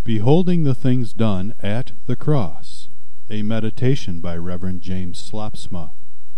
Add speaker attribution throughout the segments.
Speaker 1: Beholding the Things Done at the Cross, a meditation by Reverend James Slopsma.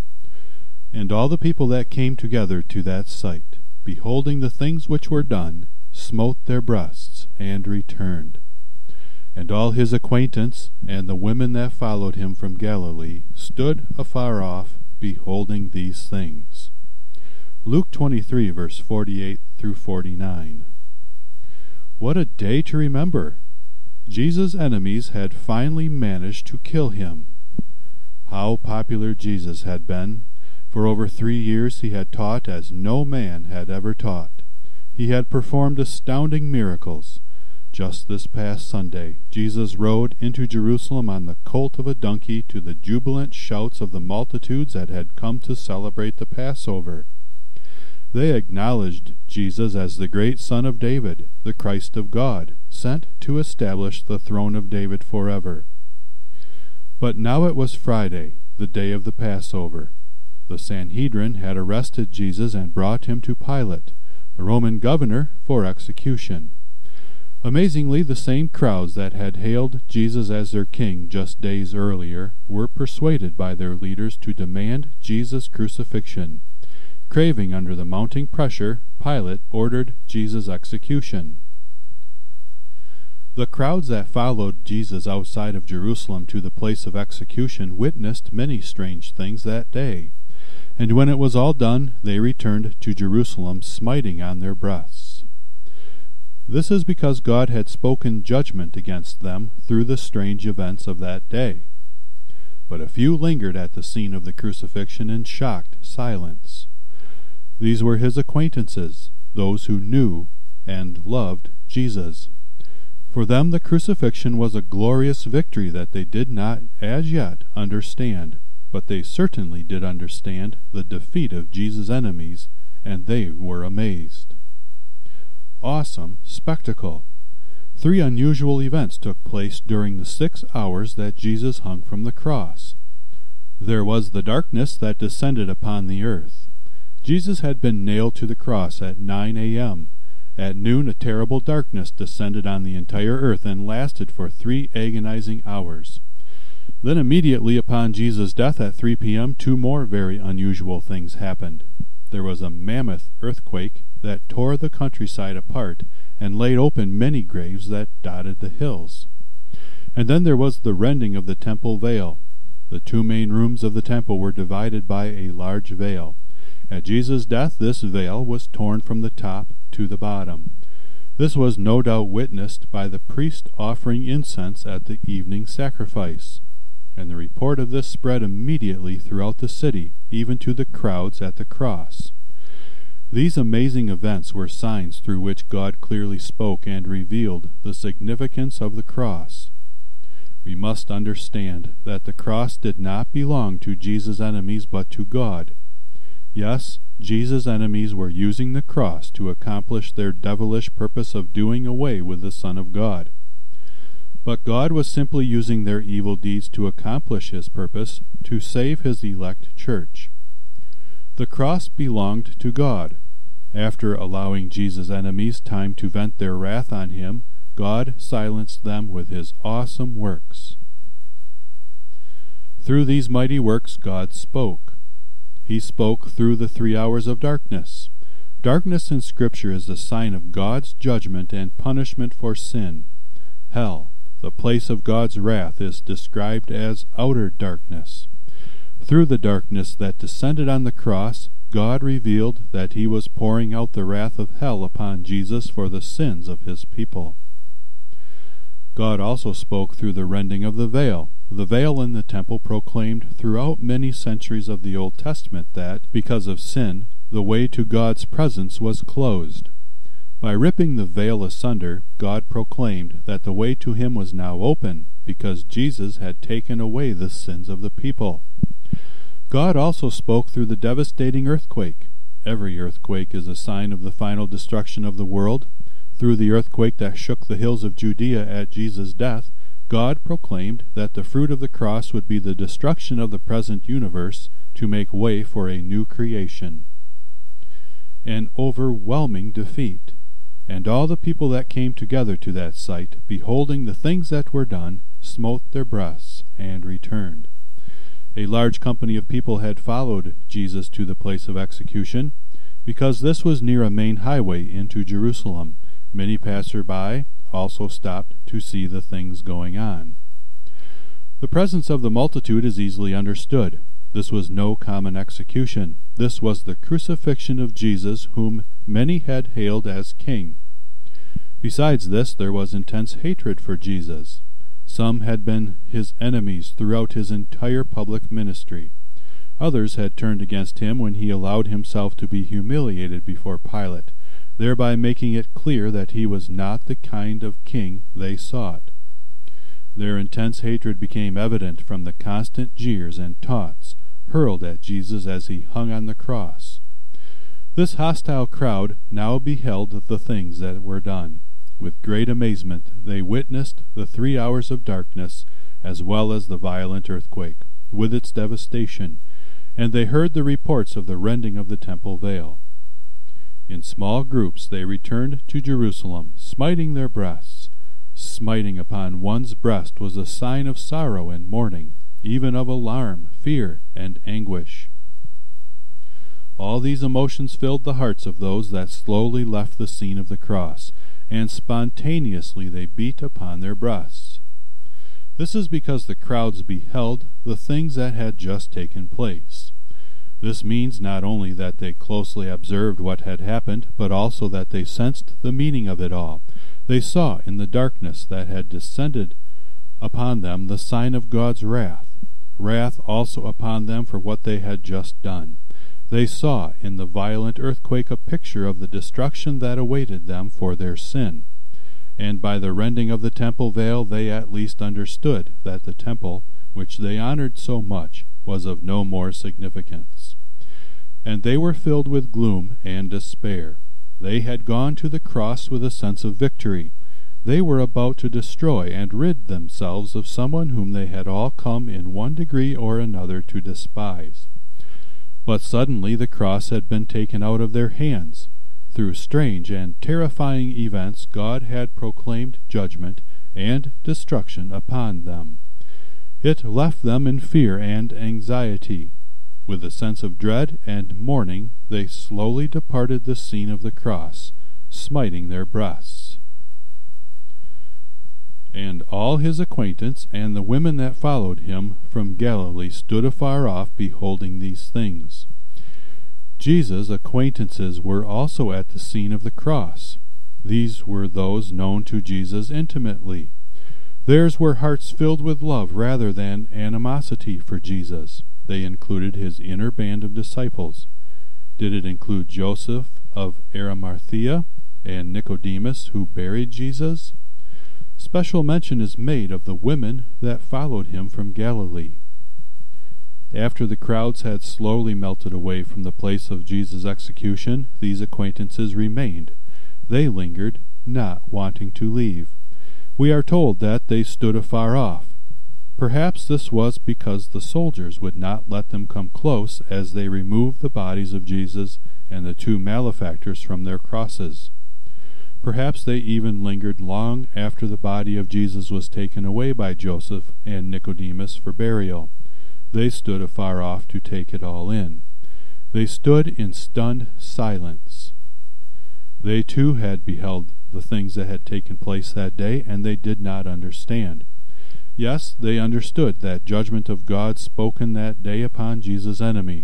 Speaker 1: And all the people that came together to that sight, beholding the things which were done, smote their breasts, and returned. And all his acquaintance, and the women that followed him from Galilee, stood afar off, beholding these things. Luke 23, verse 48 through 49. What a day to remember! Jesus' enemies had finally managed to kill him. How popular Jesus had been! For over 3 years he had taught as no man had ever taught. He had performed astounding miracles. Just this past Sunday, Jesus rode into Jerusalem on the colt of a donkey to the jubilant shouts of the multitudes that had come to celebrate the Passover. They acknowledged Jesus as the great Son of David, the Christ of God, sent to establish the throne of David forever. But now it was Friday, the day of the Passover. The Sanhedrin had arrested Jesus and brought him to Pilate, the Roman governor, for execution. Amazingly, the same crowds that had hailed Jesus as their king just days earlier were persuaded by their leaders to demand Jesus' crucifixion. Craving under the mounting pressure, Pilate ordered Jesus' execution. The crowds that followed Jesus outside of Jerusalem to the place of execution witnessed many strange things that day, and when it was all done, they returned to Jerusalem smiting on their breasts. This is because God had spoken judgment against them through the strange events of that day. But a few lingered at the scene of the crucifixion in shocked silence. These were his acquaintances, those who knew and loved Jesus. For them the crucifixion was a glorious victory that they did not as yet understand, but they certainly did understand the defeat of Jesus' enemies, and they were amazed. Awesome spectacle! 3 unusual events took place during the 6 hours that Jesus hung from the cross. There was the darkness that descended upon the earth. Jesus had been nailed to the cross at 9 a.m. At noon a terrible darkness descended on the entire earth and lasted for 3 agonizing hours. Then immediately upon Jesus' death at 3 p.m. 2 more very unusual things happened. There was a mammoth earthquake that tore the countryside apart and laid open many graves that dotted the hills. And then there was the rending of the temple veil. The 2 main rooms of the temple were divided by a large veil. At Jesus' death this veil was torn from the top to the bottom. This was no doubt witnessed by the priest offering incense at the evening sacrifice. And the report of this spread immediately throughout the city, even to the crowds at the cross. These amazing events were signs through which God clearly spoke and revealed the significance of the cross. We must understand that the cross did not belong to Jesus' enemies but to God. Yes, Jesus' enemies were using the cross to accomplish their devilish purpose of doing away with the Son of God. But God was simply using their evil deeds to accomplish his purpose, to save his elect church. The cross belonged to God. After allowing Jesus' enemies time to vent their wrath on him, God silenced them with his awesome works. Through these mighty works God spoke. He spoke through the 3 hours of darkness. Darkness in Scripture is a sign of God's judgment and punishment for sin. Hell, the place of God's wrath, is described as outer darkness. Through the darkness that descended on the cross, God revealed that he was pouring out the wrath of hell upon Jesus for the sins of his people. God also spoke through the rending of the veil. The veil in the temple proclaimed throughout many centuries of the Old Testament that, because of sin, the way to God's presence was closed. By ripping the veil asunder, God proclaimed that the way to him was now open, because Jesus had taken away the sins of the people. God also spoke through the devastating earthquake. Every earthquake is a sign of the final destruction of the world. Through the earthquake that shook the hills of Judea at Jesus' death, God proclaimed that the fruit of the cross would be the destruction of the present universe to make way for a new creation. An overwhelming defeat. And all the people that came together to that sight, beholding the things that were done, smote their breasts, and returned. A large company of people had followed Jesus to the place of execution, because this was near a main highway into Jerusalem. Many passers-by also stopped to see the things going on. The presence of the multitude is easily understood. This was no common execution. This was the crucifixion of Jesus, whom many had hailed as king. Besides this, there was intense hatred for Jesus. Some had been his enemies throughout his entire public ministry. Others had turned against him when he allowed himself to be humiliated before Pilate, thereby making it clear that he was not the kind of king they sought. Their intense hatred became evident from the constant jeers and taunts hurled at Jesus as he hung on the cross. This hostile crowd now beheld the things that were done. With great amazement they witnessed the 3 hours of darkness, as well as the violent earthquake, with its devastation, and they heard the reports of the rending of the temple veil. In small groups they returned to Jerusalem, smiting their breasts. Smiting upon one's breast was a sign of sorrow and mourning, even of alarm, fear, and anguish. All these emotions filled the hearts of those that slowly left the scene of the cross, and spontaneously they beat upon their breasts. This is because the crowds beheld the things that had just taken place. This means not only that they closely observed what had happened, but also that they sensed the meaning of it all. They saw in the darkness that had descended upon them the sign of God's wrath also upon them for what they had just done. They saw in the violent earthquake a picture of the destruction that awaited them for their sin. And by the rending of the temple veil they at least understood that the temple, which they honored so much, was of no more significance. And they were filled with gloom and despair. They had gone to the cross with a sense of victory. They were about to destroy and rid themselves of someone whom they had all come in one degree or another to despise. But suddenly the cross had been taken out of their hands. Through strange and terrifying events God had proclaimed judgment and destruction upon them. It left them in fear and anxiety. With a sense of dread and mourning they slowly departed the scene of the cross, smiting their breasts. And all his acquaintance and the women that followed him from Galilee stood afar off, beholding these things. Jesus' acquaintances were also at the scene of the cross. These were those known to Jesus intimately. Theirs were hearts filled with love rather than animosity for Jesus. They included his inner band of disciples. Did it include Joseph of Arimathea and Nicodemus, who buried Jesus? Special mention is made of the women that followed him from Galilee. After the crowds had slowly melted away from the place of Jesus' execution, these acquaintances remained. They lingered, not wanting to leave. We are told that they stood afar off. Perhaps this was because the soldiers would not let them come close as they removed the bodies of Jesus and the 2 malefactors from their crosses. Perhaps they even lingered long after the body of Jesus was taken away by Joseph and Nicodemus for burial. They stood afar off to take it all in. They stood in stunned silence. They too had beheld the things that had taken place that day, and they did not understand. Yes, they understood that judgment of God spoken that day upon Jesus' enemy.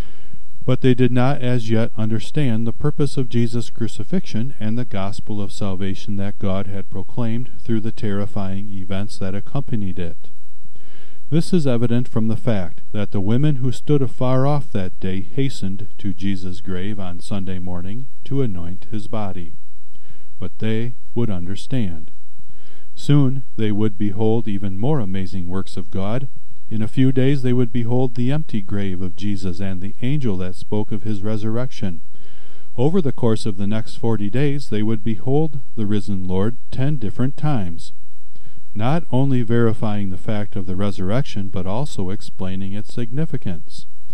Speaker 1: But they did not as yet understand the purpose of Jesus' crucifixion and the gospel of salvation that God had proclaimed through the terrifying events that accompanied it. This is evident from the fact that the women who stood afar off that day hastened to Jesus' grave on Sunday morning to anoint his body. But they would understand. Soon they would behold even more amazing works of God. In a few days they would behold the empty grave of Jesus and the angel that spoke of his resurrection. Over the course of the next 40 days they would behold the risen Lord 10 different times, not only verifying the fact of the resurrection, but also explaining its significance.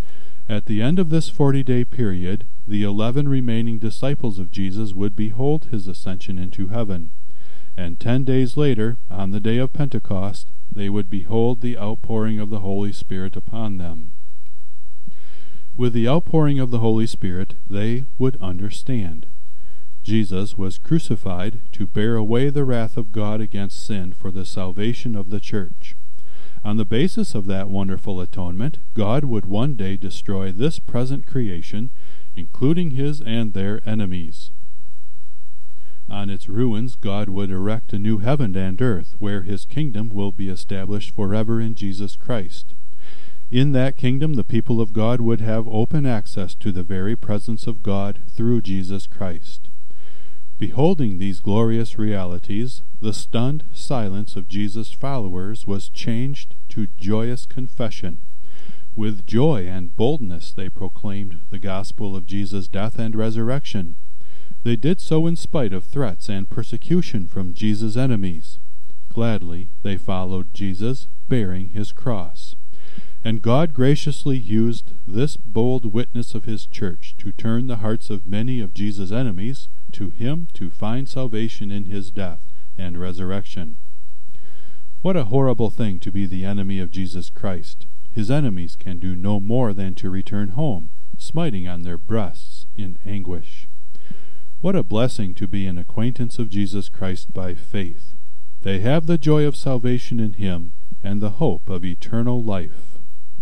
Speaker 1: At the end of this 40-day period, the 11 remaining disciples of Jesus would behold his ascension into heaven, and 10 days later, on the day of Pentecost, they would behold the outpouring of the Holy Spirit upon them. With the outpouring of the Holy Spirit, they would understand. Jesus was crucified to bear away the wrath of God against sin for the salvation of the church. On the basis of that wonderful atonement, God would one day destroy this present creation, including his and their enemies. On its ruins, God would erect a new heaven and earth, where his kingdom will be established forever in Jesus Christ. In that kingdom, the people of God would have open access to the very presence of God through Jesus Christ. Beholding these glorious realities, the stunned silence of Jesus' followers was changed to joyous confession. With joy and boldness they proclaimed the gospel of Jesus' death and resurrection. They did so in spite of threats and persecution from Jesus' enemies. Gladly they followed Jesus, bearing his cross. And God graciously used this bold witness of his church to turn the hearts of many of Jesus' enemies to him to find salvation in his death and resurrection. What a horrible thing to be the enemy of Jesus Christ! His enemies can do no more than to return home, smiting on their breasts in anguish. What a blessing to be an acquaintance of Jesus Christ by faith! They have the joy of salvation in him and the hope of eternal life.